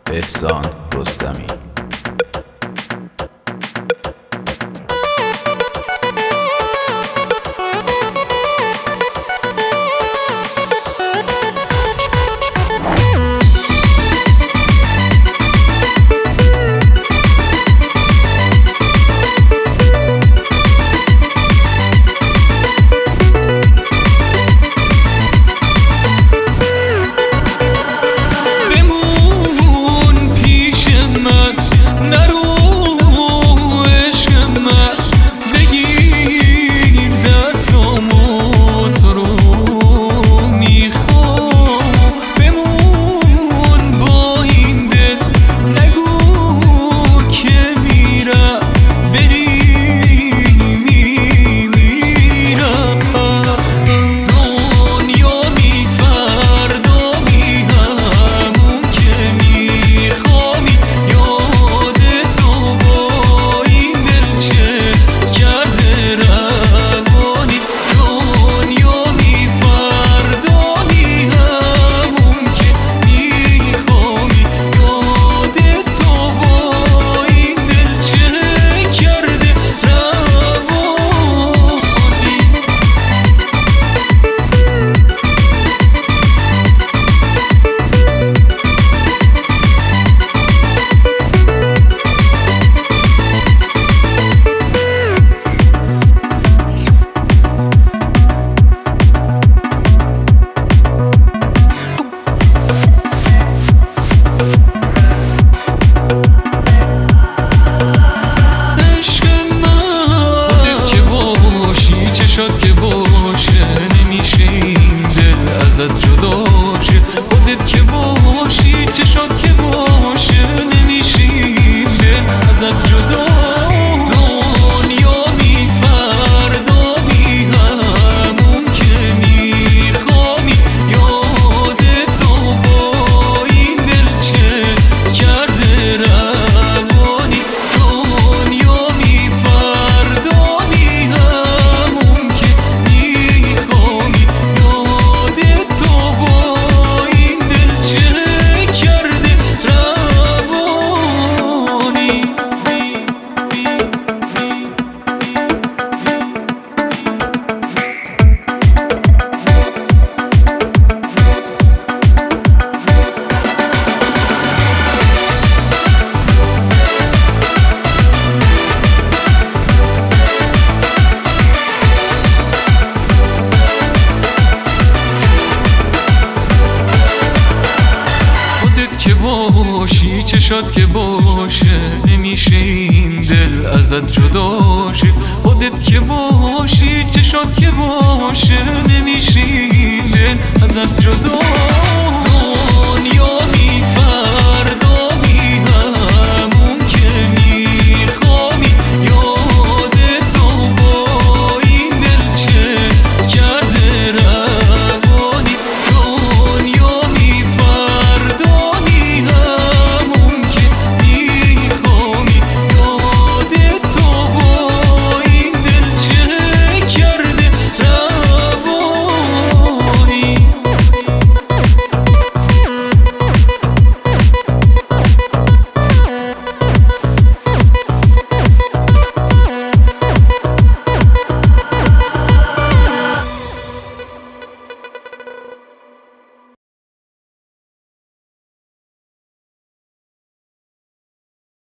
احسان رستمی. شد که باشه نمیشه این دل ازت جدا شه. خودت که باشی چه شد که باشه نمیشه این دل ازت جدا. دنیا بی فردا بی همون که میخوابی یاد تو با این دل چه کرده روانی. دنیا بی فردا بی همون که میخوابی یاد تو با این دل چه کرده روانی. که باشی چه شد که باشه نمیشه این دل ازت جدا شه. خودت که باشی چه شد که باشه نمیشه این دل ازت جدا.